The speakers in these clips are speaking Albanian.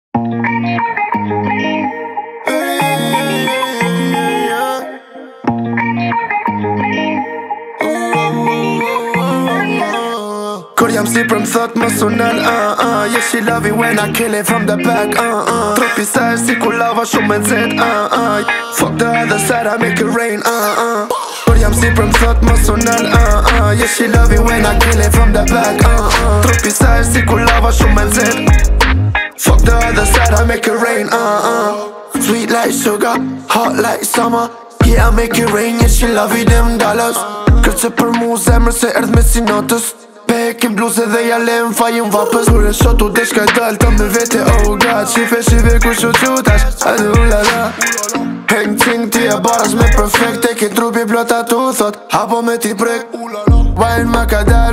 Kur jam si për m'thot më sunan Yeah, she love it when I kill it from the back Trupi sa e si ku lava shumë me nxet Fuck the other side, I make it rain Kur jam si për m'thot më sunan Yeah, she love it when I kill it from the back Trupi sa e si ku lava shumë me nxet Fuck the other side, I make it rain Sweet like sugar, hot like summer Yeah, I make it rain, yeah, she love it them dollars Kërce për mu zemrë se erdh me si notës Pekin bluse dhe ja lem fajin vapës Kur e shotu desh ka dal të me vete oh god Shive ku shu qutash Adu ulala Heng ting ti e baras me perfect E ki trupi plota tu thot Hapo me ti prek Wine ma ka dal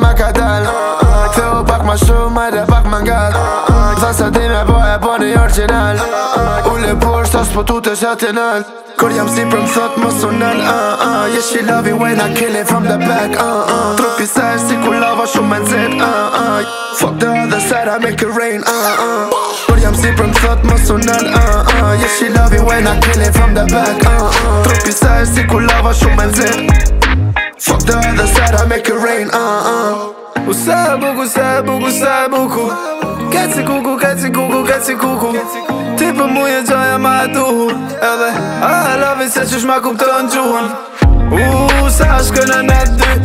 Ktheo pak ma shumë ajde pak ma ngat Tha sa di me po një original Ule posh ta s'po tu të shatinal Kur jam si për m'thot më sunan Yeah, she love it when I kill it from the back Trupi sa e si ku lava shumë me nxet Fuck the other side, I make it rain Kur jam si për m'thot më sunan Yeah, she love it when I kill it from the back Trupi sa e si ku lava shumë me nxet Fuck the other side, I make it rain Usa buku Keci kuku Ti për mu je gjoja ma e duhur Edhe I love it se qysh ma kupton gjuhën Sa shkënë në dy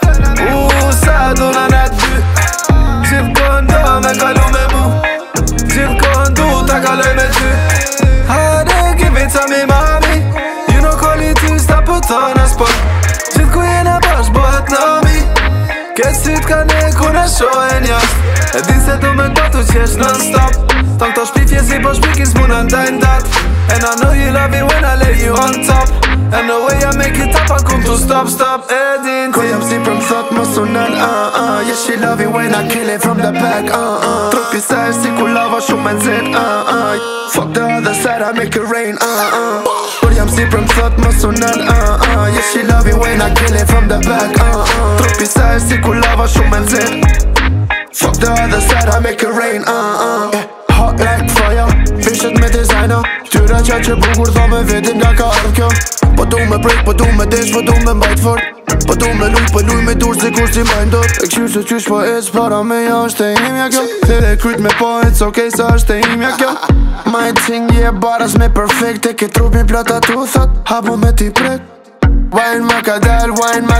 Sa du në dy Gjithë kohën do me kalu me mu Gjithë kohën du ta kaloj me ty Hajde give it to me mami You know quality sta puton a spot Gjithë ku jena bash bëhet nëmi Kesit ka ne ku në shohen jashtë E din se du me këto tu qesh non-stop Ton këto shpifje si po shpikin s'mun ndajnë dat And I know you love it when I lay you on top And the way I make it up I come to stop Edin Kur jam si për m'thot më sunan Yeah, she love it when I kill it from the back Trupi sa e si ku lava shumë me nxet Fuck the other side, I make it rain Kur jam si për m'thot më sunan Yeah, she love it when I kill it from the back Trupi sa e si ku lava shumë me nxet Fuck the other side, I make it rain Hot like fire, fishet me designer Tyra qa që bukur tha me vetin nga ka ardh kjo Po du me break, po du me desh, po du me mbajt fort Po du me luj me dur si kur si majnë dot E këshu se qysh po ec para me ja është e imja kjo Thire kryt me po it's okay sa është e imja kjo My thing je baras me perfect E ke trupi plata tu thot Hapo me ti prek Wine ma ka dal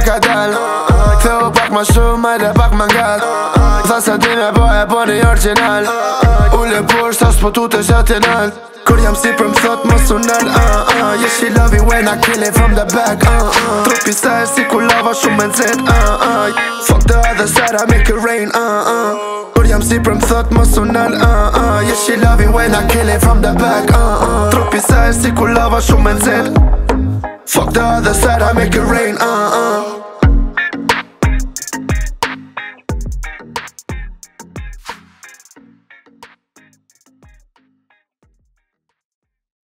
Ktheo pak ma shumë ajde pak ma ngat Tha sa di me po një original Ule posh ta s'po tu të shatinal Kur jam si për m'thot më sunan Yeah, she love it when I kill it from the back Trupi sa e si ku lava shumë me nxet Fuck the other side, I make it rain Kur jam si për m'thot më sunan Yeah, she love it when I kill it from the back Trupi sa e si ku lava shumë me nxet Fuck the other side, I make it rain